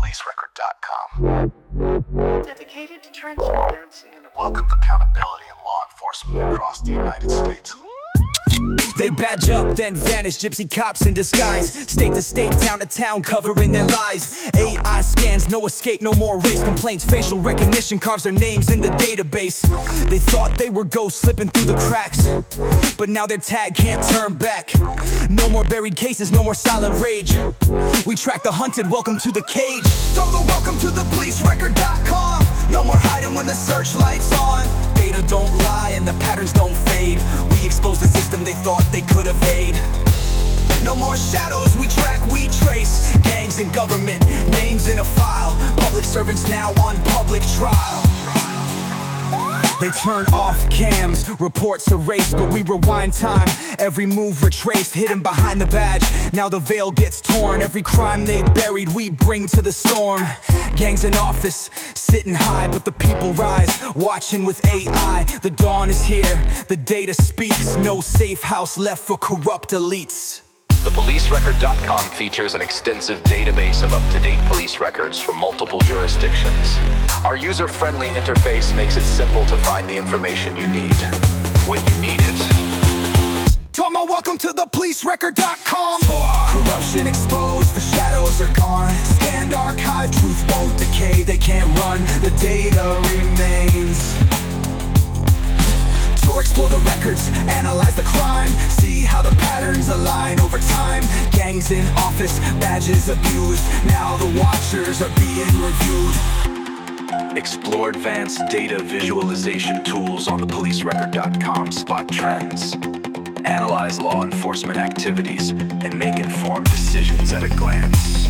thepolicerecord.com. Dedicated to transparency and Welcome accountability in law enforcement across the United States. They badge up, then vanish, gypsy cops in disguise. State to state, town to town, covering their lies. AI scans, no escape, no more race complaints. Facial recognition carves their names in the database. They thought they were ghosts slipping through the cracks, but now their tag can't turn back. No more buried cases, no more silent rage. We track the hunted, welcome to the cage. Throw the welcome to the policerecord.com. No more hiding when the searchlight's on. Data don't lie and the patterns don't fade. We expose the system they thought they could evade. No more shadows, we track, we trace. Gangs in government, names in a file. Public servants now on public trial. They turn off cams, reports erased, but we rewind time. Every move retraced, hidden behind the badge. Now the veil gets torn. Every crime they buried, we bring to the storm. Gangs in office, sitting high, but the people rise, watching with AI. The dawn is here, the data speaks. No safe house left for corrupt elites. Thepolicerecord.com features an extensive database of up-to-date police records from multiple jurisdictions. Our user-friendly interface makes it simple to find the information you need, when you need it. Tomo, welcome to thepolicerecord.com. Corruption exposed, the shadows are gone. Scanned archive, truth won't decay. They can't run, the data remains. To explore the records, analyze the crime, see how the patterns align over time. Gangs in office, badges abused. Now the watchers are being reviewed. Explore advanced data visualization tools on thepolicerecord.com. Spot trends, analyze law enforcement activities, and make informed decisions at a glance.